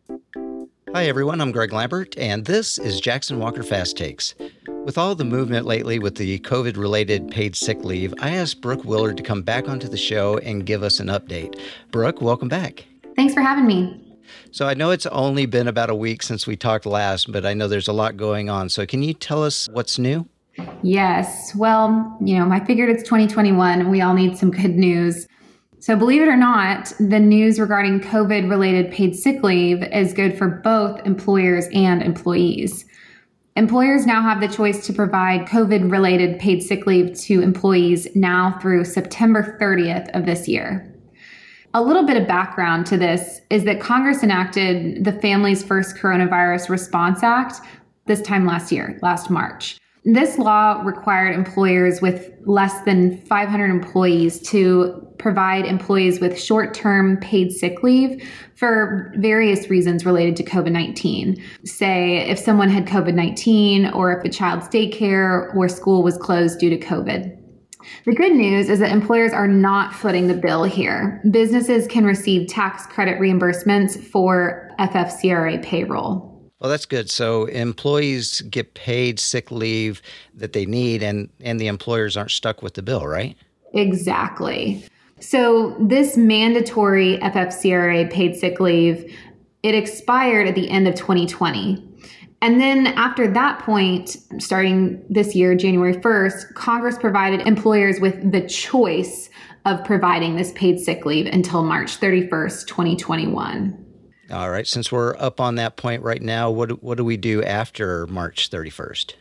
Hi, everyone. I'm Greg Lambert, and this is Jackson Walker Fast Takes. With all the movement lately with the COVID-related paid sick leave, I asked Brooke Willard to come back onto the show and give us an update. Brooke, welcome back. Thanks for having me. So I know it's only been about a week since we talked last, but I know there's a lot going on. So can you tell us what's new? Yes. Well, I figured it's 2021 and we all need some good news. So believe it or not, the news regarding COVID-related paid sick leave is good for both employers and employees. Employers now have the choice to provide COVID-related paid sick leave to employees now through September 30th of this year. A little bit of background to this is that Congress enacted the Families First Coronavirus Response Act this time last March. This law required employers with less than 500 employees to provide employees with short-term paid sick leave for various reasons related to COVID-19. Say, if someone had COVID-19 or if a child's daycare or school was closed due to COVID. The good news is that employers are not footing the bill here. Businesses can receive tax credit reimbursements for FFCRA payroll. Well, that's good. So employees get paid sick leave that they need, and the employers aren't stuck with the bill, right? Exactly. So this mandatory FFCRA paid sick leave, it expired at the end of 2020. And then after that point, starting this year, January 1st, Congress provided employers with the choice of providing this paid sick leave until March 31st, 2021. All right. Since we're up on that point right now, what do we do after March 31st?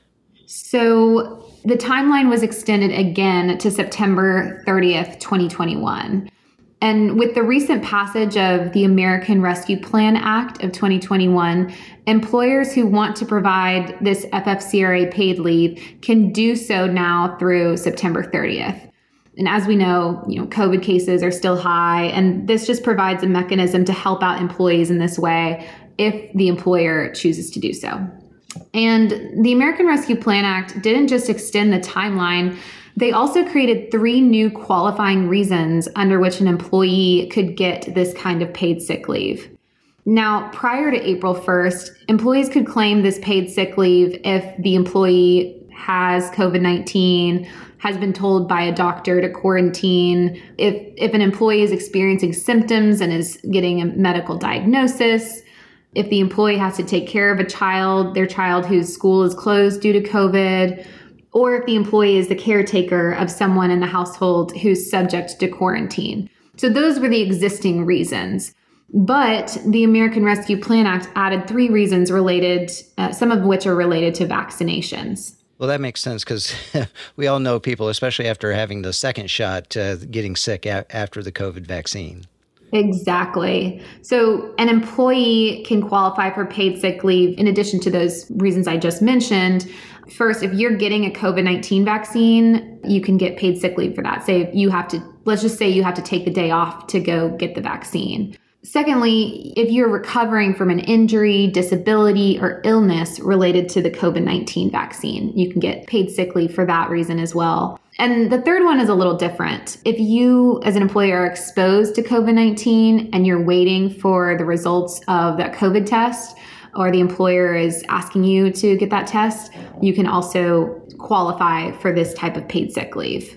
So the timeline was extended again to September 30th, 2021. And with the recent passage of the American Rescue Plan Act of 2021, employers who want to provide this FFCRA paid leave can do so now through September 30th. And as we know, COVID cases are still high, and this just provides a mechanism to help out employees in this way if the employer chooses to do so. And the American Rescue Plan Act didn't just extend the timeline. They also created 3 new qualifying reasons under which an employee could get this kind of paid sick leave. Now, prior to April 1st, employees could claim this paid sick leave if the employee has COVID-19, has been told by a doctor to quarantine, if an employee is experiencing symptoms and is getting a medical diagnosis, if the employee has to take care of their child whose school is closed due to COVID, or if the employee is the caretaker of someone in the household who's subject to quarantine. So those were the existing reasons. But the American Rescue Plan Act added 3 reasons related, some of which are related to vaccinations. Well, that makes sense because we all know people, especially after having the second shot, getting sick after the COVID vaccine. Exactly. So an employee can qualify for paid sick leave in addition to those reasons I just mentioned. First, if you're getting a COVID-19 vaccine, you can get paid sick leave for that. Let's just say you have to take the day off to go get the vaccine. Secondly, if you're recovering from an injury, disability, or illness related to the COVID-19 vaccine, you can get paid sick leave for that reason as well. And the third one is a little different. If you, as an employer, are exposed to COVID-19 and you're waiting for the results of that COVID test, or the employer is asking you to get that test, you can also qualify for this type of paid sick leave.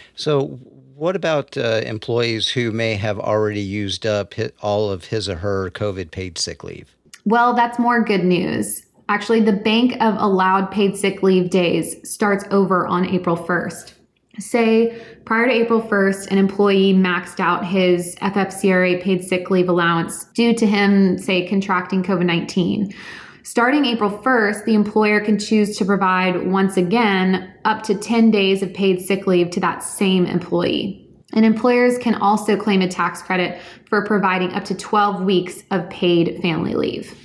So what about employees who may have already used up all of his or her COVID paid sick leave? Well, that's more good news. Actually, the bank of allowed paid sick leave days starts over on April 1st. Say, prior to April 1st, an employee maxed out his FFCRA paid sick leave allowance due to him, say, contracting COVID-19. Starting April 1st, the employer can choose to provide, once again, up to 10 days of paid sick leave to that same employee. And employers can also claim a tax credit for providing up to 12 weeks of paid family leave.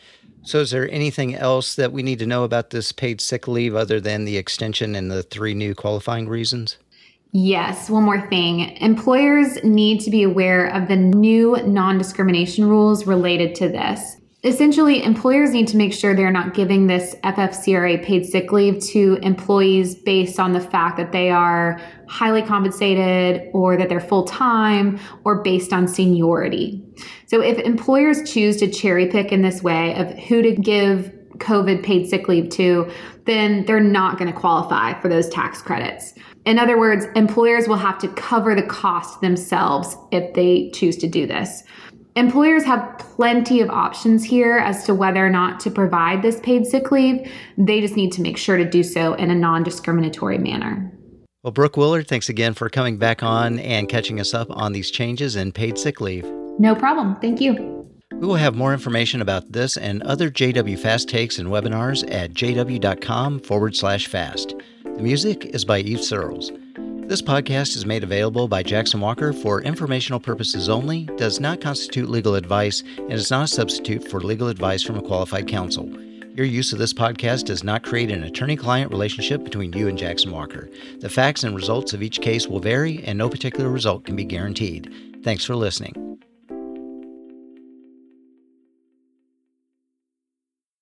So is there anything else that we need to know about this paid sick leave other than the extension and the 3 new qualifying reasons? Yes, one more thing. Employers need to be aware of the new non-discrimination rules related to this. Essentially, employers need to make sure they're not giving this FFCRA paid sick leave to employees based on the fact that they are highly compensated or that they're full-time or based on seniority. So if employers choose to cherry pick in this way of who to give COVID paid sick leave to, then they're not going to qualify for those tax credits. In other words, employers will have to cover the cost themselves if they choose to do this. Employers have plenty of options here as to whether or not to provide this paid sick leave. They just need to make sure to do so in a non-discriminatory manner. Well, Brooke Willard, thanks again for coming back on and catching us up on these changes in paid sick leave. No problem. Thank you. We will have more information about this and other JW Fast Takes and webinars at jw.com/fast. The music is by Eve Searles. This podcast is made available by Jackson Walker for informational purposes only, does not constitute legal advice, and is not a substitute for legal advice from a qualified counsel. Your use of this podcast does not create an attorney-client relationship between you and Jackson Walker. The facts and results of each case will vary, and no particular result can be guaranteed. Thanks for listening.